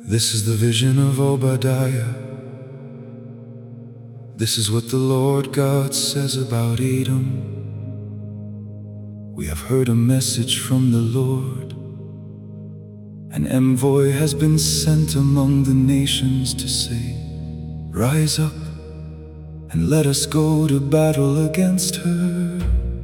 This is the vision of Obadiah. This is what the Lord God says about Edom. We have heard a message from the Lord. An envoy has been sent among the nations to say, "Rise up and let us go to battle against her.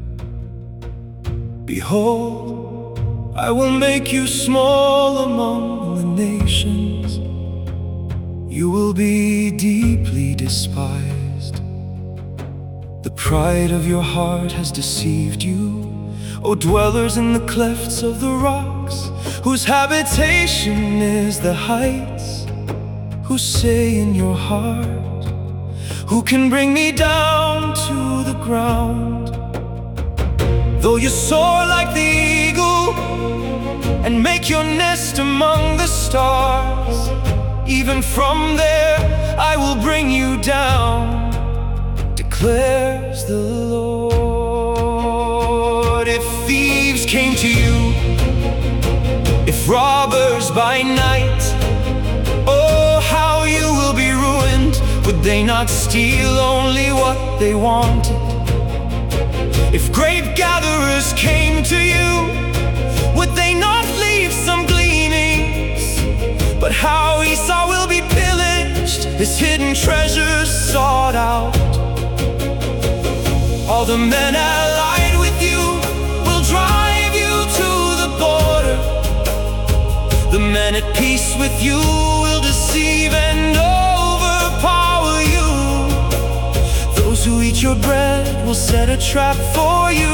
Behold, I will make you small among the nations. You will be deeply despised. The pride of your heart has deceived you, O dwellers in the clefts of the rocks, whose habitation is the heights, who say in your heart, who can bring me down to the ground? Though you soar like the eagle and make your nest among the stars, even from there I will bring you down, declares the Lord. If thieves came to you, if robbers by night, oh, how you will be ruined. Would they not steal only what they wanted? If grape gatherers came to you, would they not leave some gleanings? But how Esau will be pillaged, his hidden treasures sought out. All the men allied with you will drive you to the border. The men at peace with you will deceive and overpower you. Those who eat your bread will set a trap for you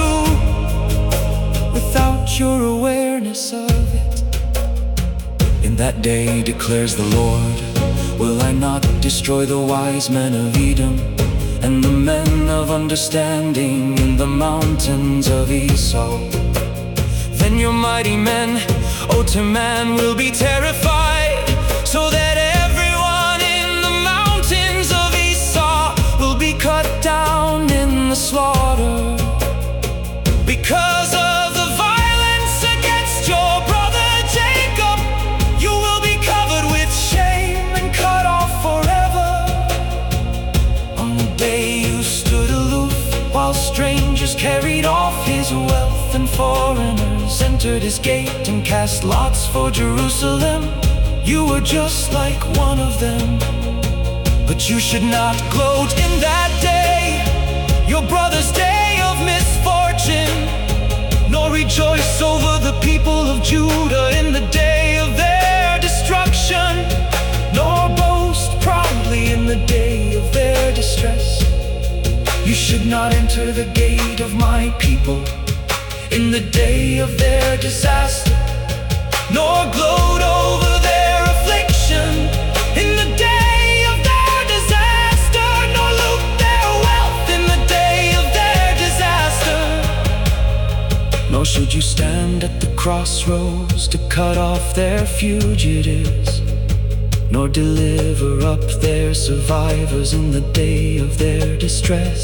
without your awareness of it. In that day, declares the Lord, will I not destroy the wise men of Edom and the men of understanding in the mountains of Esau? Then your mighty men, O Teman, will be terrified, so that everyone in the mountains of Esau will be cut down in the slaughter. Because of the violence against your brother Jacob, you will be covered with shame and cut off forever. On the day you stood aloof, while strangers carried off his wealth and foreigners entered his gate and cast lots for Jerusalem, you were just like one of them. But you should not gloat in that day, your brother's day of misfortune, nor rejoice over the people of Judah in the day of their destruction, nor boast proudly in the day of their distress. You should not enter the gate of my people in the day of their disaster, nor gloat over their affliction in the day of their disaster, nor loot their wealth in the day of their disaster. Nor should you stand at the crossroads to cut off their fugitives, nor deliver up their survivors in the day of their distress.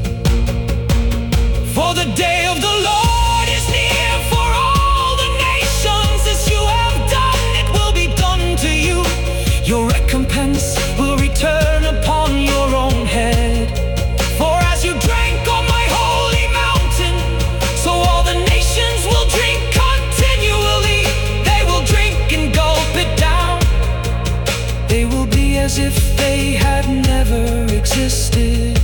For the day of the Lord is near for all the nations. As you have done, it will be done to you. Your recompense will return upon your own head. For as you drank on my holy mountain, so all the nations will drink continually. They will drink and gulp it down. They will be as if they had never existed.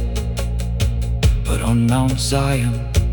But on Mount Zion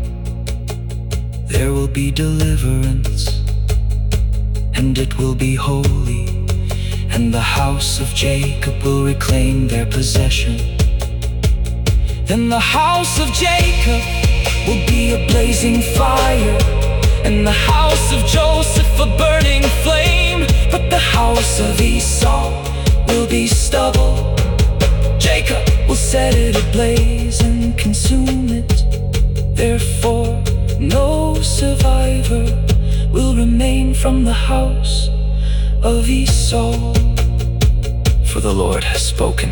there will be deliverance, and it will be holy, and the house of Jacob will reclaim their possession. Then the house of Jacob will be a blazing fire, and the house of Joseph a burning flame. But the house of Esau will be stubble. Jacob will set it ablaze and consume it. Therefore no survivor will remain from the house of Esau. For the Lord has spoken.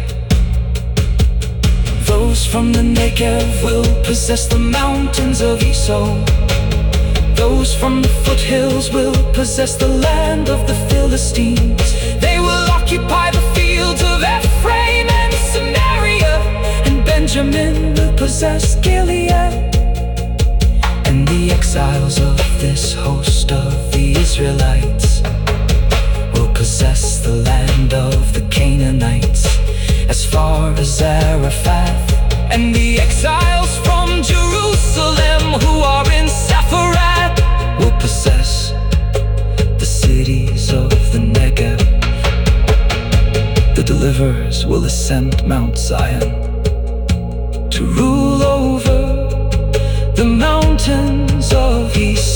Those from the Negev will possess the mountains of Esau. Those from the foothills will possess the land of the Philistines. Philistines. They will occupy the fields of Ephraim and Samaria, and Benjamin will possess Gilead. And the exiles of this host of the Israelites will possess the land of the Canaanites, as far as Zarephath. And the exiles from Jerusalem who are in Sepharad will possess the cities of the Negev. The deliverers will ascend Mount Zion to rule over the mountains of East.